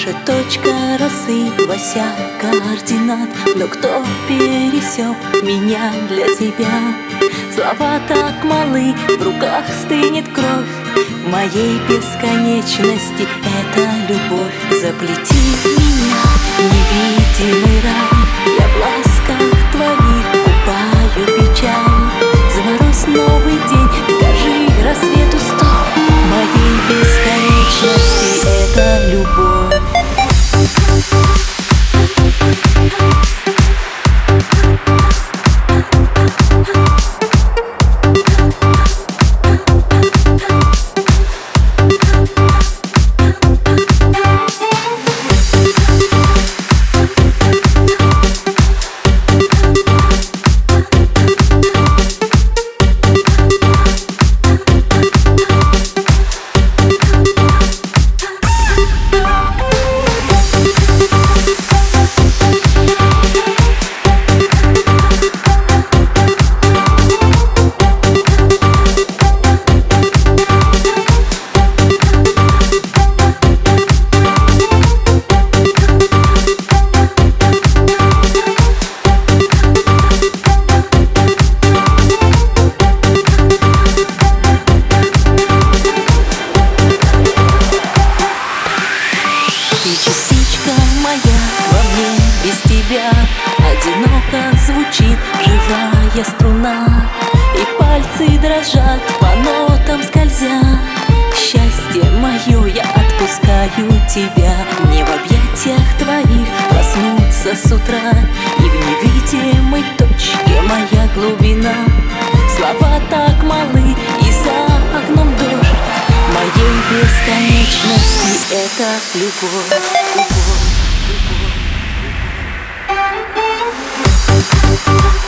Наша точка рассыпалась координат, но кто пересек меня для тебя? Слова так малы, в руках стынет кровь моей бесконечности. Это любовь. Заплети меня, невидимый рай, я в ласках твоих купаю печаль. Заморозь новый день, скажи рассвету стоп моей бесконечности. Это любовь. Ты частичка моя, во мне без тебя одиноко звучит живая струна, и пальцы дрожат по нотам скользя. Счастье мое, я отпускаю тебя. Мне в объятиях твоих проснуться с утра, и в невидимой точке моя глубина. Слова так малы, и за окном дождь моей бесконечности. Это любовь, любовь, любовь.